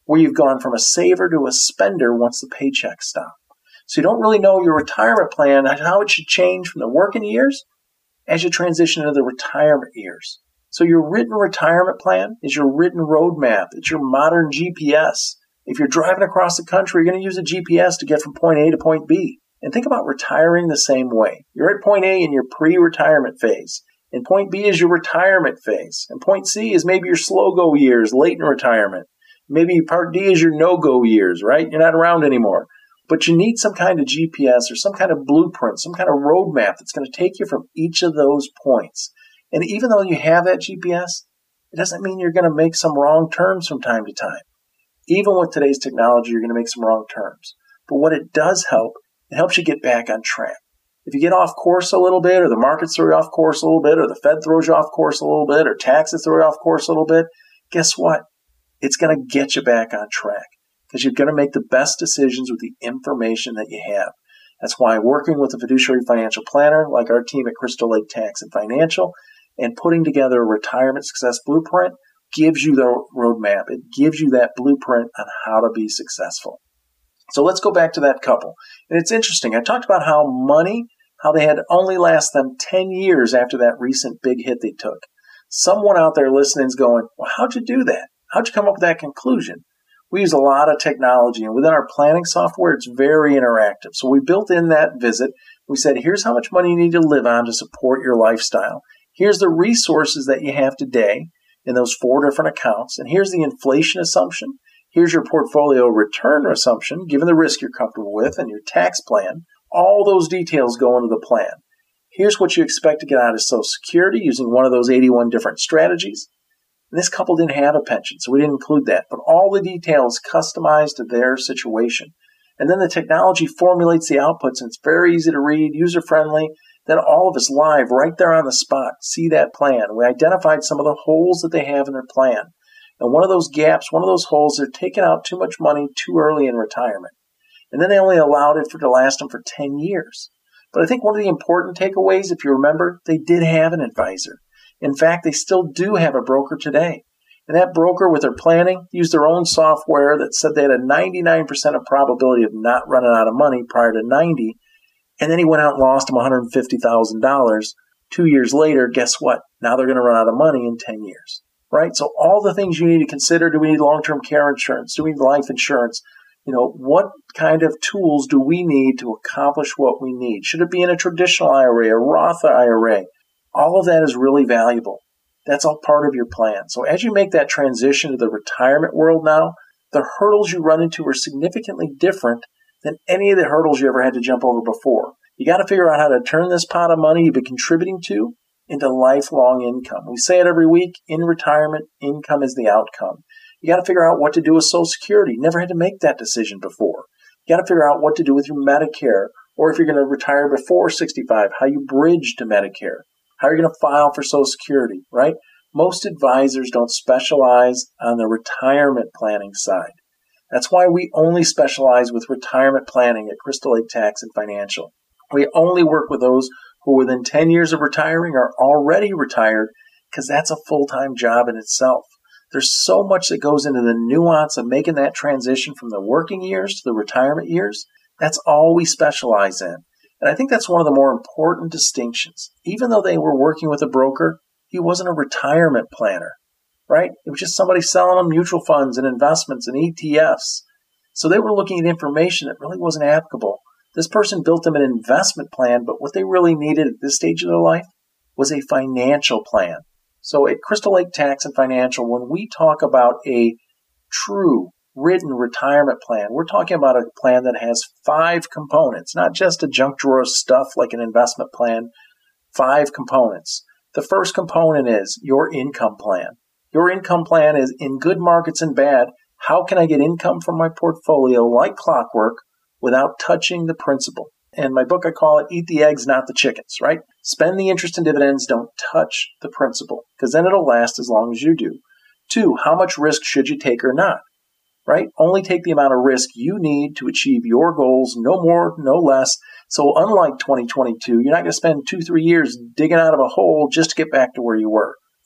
C: where you've gone from a saver to a spender once the paychecks stop. So you don't really know your retirement plan, how it should change from the working years as you transition into the retirement years. So your written retirement plan is your written roadmap. It's your modern G P S. If you're driving across the country, you're going to use a G P S to get from point A to point B. And think about retiring the same way. You're at point A in your pre-retirement phase. And point B is your retirement phase. And point C is maybe your slow-go years, late in retirement. Maybe part D is your no-go years, right? You're not around anymore. But you need some kind of G P S or some kind of blueprint, some kind of roadmap that's going to take you from each of those points. And even though you have that G P S, it doesn't mean you're going to make some wrong turns from time to time. Even with today's technology, you're going to make some wrong turns. But what it does help, it helps you get back on track. If you get off course a little bit, or the markets throw you off course a little bit, or the Fed throws you off course a little bit, or taxes throw you off course a little bit, guess what? It's going to get you back on track because you're going to make the best decisions with the information that you have. That's why working with a fiduciary financial planner like our team at Crystal Lake Tax and Financial and putting together a retirement success blueprint gives you the roadmap. It gives you that blueprint on how to be successful. So let's go back to that couple. And it's interesting. I talked about how money, how they had only last them ten years after that recent big hit they took. Someone out there listening is going, well, how'd you do that? How'd you come up with that conclusion? We use a lot of technology, and within our planning software, it's very interactive. So we built in that visit. We said, here's how much money you need to live on to support your lifestyle. Here's the resources that you have today in those four different accounts. And here's the inflation assumption. Here's your portfolio return assumption, given the risk you're comfortable with, and your tax plan. All those details go into the plan. Here's what you expect to get out of Social Security using one of those eighty-one different strategies. And this couple didn't have a pension, so we didn't include that. But all the details customized to their situation. And then the technology formulates the outputs, and it's very easy to read, user-friendly. Then all of us live, right there on the spot, see that plan. We identified some of the holes that they have in their plan. And one of those gaps, one of those holes, they're taking out too much money too early in retirement. And then they only allowed it for to last them for ten years. But I think one of the important takeaways, if you remember, they did have an advisor. In fact, they still do have a broker today. And that broker, with their planning, used their own software that said they had a ninety-nine percent of probability of not running out of money prior to ninety. And then he went out and lost them one hundred fifty thousand dollars. Two years later, guess what? Now they're going to run out of money in ten years. Right? So all the things you need to consider, do we need long-term care insurance? Do we need life insurance? You know, what kind of tools do we need to accomplish what we need? Should it be in a traditional I R A, a Roth I R A? All of that is really valuable. That's all part of your plan. So as you make that transition to the retirement world now, the hurdles you run into are significantly different than any of the hurdles you ever had to jump over before. You got to figure out how to turn this pot of money you've been contributing to into lifelong income. We say it every week, in retirement, income is the outcome. You got to figure out what to do with Social Security. You never had to make that decision before. You got to figure out what to do with your Medicare, or if you're going to retire before sixty-five, how you bridge to Medicare, how you're going to file for Social Security, right? Most advisors don't specialize on the retirement planning side. That's why we only specialize with retirement planning at Crystal Lake Tax and Financial. We only work with those who within ten years of retiring are already retired, because that's a full-time job in itself. There's so much that goes into the nuance of making that transition from the working years to the retirement years. That's all we specialize in. And I think that's one of the more important distinctions. Even though they were working with a broker, he wasn't a retirement planner, right? It was just somebody selling them mutual funds and investments and E T Fs. So they were looking at information that really wasn't applicable. This person built them an investment plan, but what they really needed at this stage of their life was a financial plan. So at Crystal Lake Tax and Financial, when we talk about a true written retirement plan, we're talking about a plan that has five components, not just a junk drawer of stuff like an investment plan, five components. The first component is your income plan. Your income plan is in good markets and bad. How can I get income from my portfolio like clockwork without touching the principal? In my book, I call it eat the eggs, not the chickens, right? Spend the interest and dividends, don't touch the principal, because then it'll last as long as you do. Two, how much risk should you take or not, right? Only take the amount of risk you need to achieve your goals, no more, no less. So unlike twenty twenty-two, you're not going to spend two, three years digging out of a hole just to get back to where you were.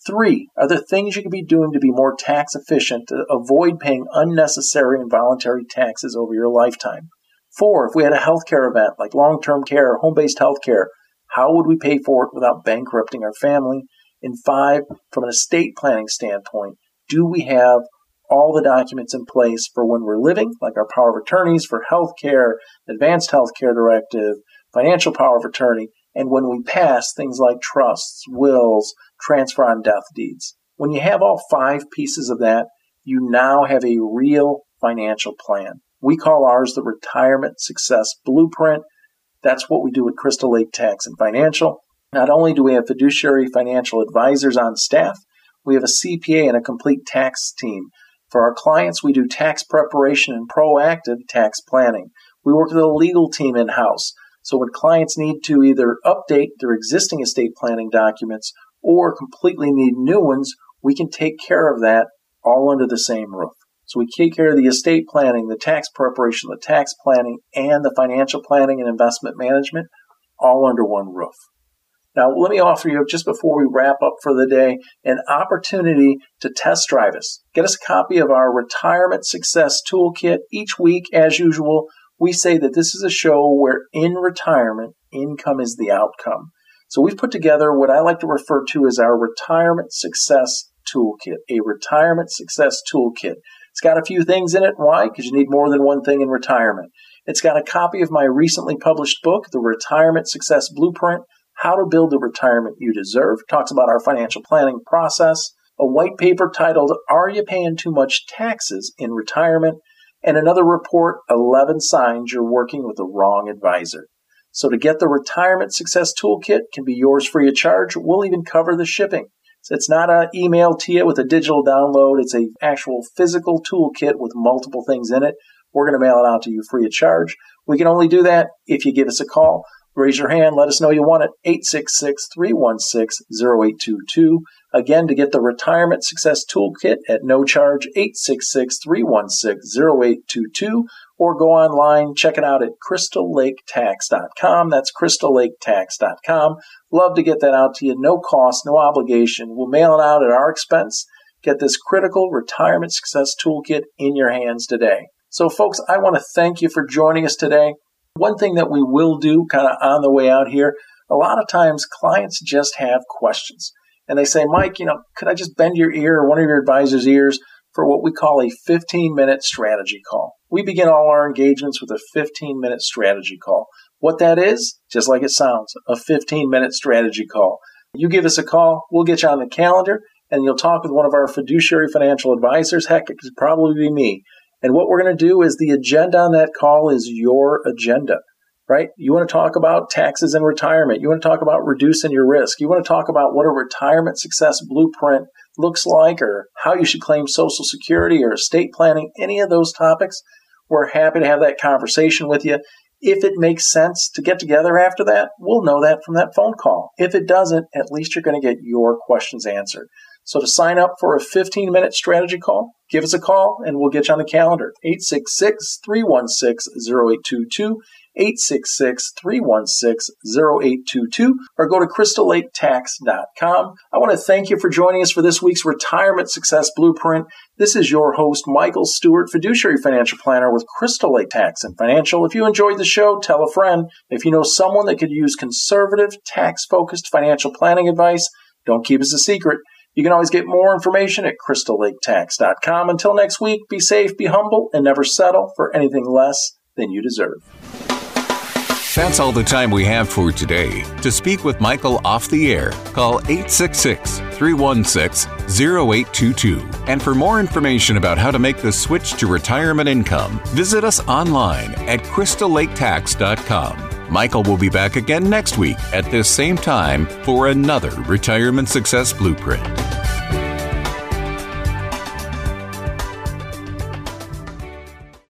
C: Three, are there things you could be doing to be more tax efficient to avoid paying unnecessary and voluntary taxes over your lifetime? Four, if we had a healthcare event like long-term care or home-based healthcare, how would we pay for it without bankrupting our family? And five, from an estate planning standpoint, do we have all the documents in place for when we're living, like our power of attorneys for healthcare, advanced healthcare directive, financial power of attorney, and when we pass, things like trusts, wills, transfer on death deeds. When you have all five pieces of that, you now have a real financial plan. We call ours the Retirement Success Blueprint. That's what we do at Crystal Lake Tax and Financial. Not only do we have fiduciary financial advisors on staff, we have a C P A and a complete tax team. For our clients, we do tax preparation and proactive tax planning. We work with a legal team in-house. So when clients need to either update their existing estate planning documents or completely need new ones, we can take care of that all under the same roof. So we take care of the estate planning, the tax preparation, the tax planning, and the financial planning and investment management all under one roof. Now, let me offer you, just before we wrap up for the day, an opportunity to test drive us. Get us a copy of our Retirement Success Toolkit. Each week, as usual, we say that this is a show where in retirement, income is the outcome. So we've put together what I like to refer to as our Retirement Success Toolkit, a Retirement Success Toolkit. It's got a few things in it. Why? Because you need more than one thing in retirement. It's got a copy of my recently published book, The Retirement Success Blueprint, How to Build the Retirement You Deserve. It talks about our financial planning process. A white paper titled, Are You Paying Too Much Taxes in Retirement? And another report, eleven Signs You're Working with the Wrong Advisor. So to get the Retirement Success Toolkit, can be yours free of charge. We'll even cover the shipping. So it's not an email to you with a digital download. It's an actual physical toolkit with multiple things in it. We're going to mail it out to you free of charge. We can only do that if you give us a call. Raise your hand. Let us know you want it. eight six six, three one six, zero eight two two. Again, to get the Retirement Success Toolkit at no charge, eight six six, three one six, zero eight two two. Or go online, check it out at crystal lake tax dot com. That's crystal lake tax dot com. Love to get that out to you. No cost, no obligation. We'll mail it out at our expense. Get this critical Retirement Success Toolkit in your hands today. So, folks, I want to thank you for joining us today. One thing that we will do kind of on the way out here, a lot of times clients just have questions. And they say, Mike, you know, could I just bend your ear or one of your advisor's ears for what we call a fifteen-minute strategy call? We begin all our engagements with a fifteen-minute strategy call. What that is, just like it sounds, a fifteen-minute strategy call. You give us a call, we'll get you on the calendar, and you'll talk with one of our fiduciary financial advisors. Heck, it could probably be me. And what we're going to do is the agenda on that call is your agenda, right? You want to talk about taxes and retirement. You want to talk about reducing your risk. You want to talk about what a retirement success blueprint looks like, or how you should claim Social Security or estate planning, any of those topics. We're happy to have that conversation with you. If it makes sense to get together after that, we'll know that from that phone call. If it doesn't, at least you're going to get your questions answered. So to sign up for a fifteen-minute strategy call, give us a call and we'll get you on the calendar. eight six six, three one six, zero eight two two, eight six six, three one six, zero eight two two, or go to crystal lake tax dot com. I want to thank you for joining us for this week's Retirement Success Blueprint. This is your host, Michael Stewart, fiduciary financial planner with Crystal Lake Tax and Financial. If you enjoyed the show, tell a friend. If you know someone that could use conservative, tax-focused financial planning advice, don't keep us a secret. You can always get more information at crystal lake tax dot com. Until next week, be safe, be humble, and never settle for anything less than you deserve.
B: That's all the time we have for today. To speak with Michael off the air, call eight six six, three one six, zero eight two two. And for more information about how to make the switch to retirement income, visit us online at crystal lake tax dot com. Michael will be back again next week at this same time for another Retirement Success Blueprint.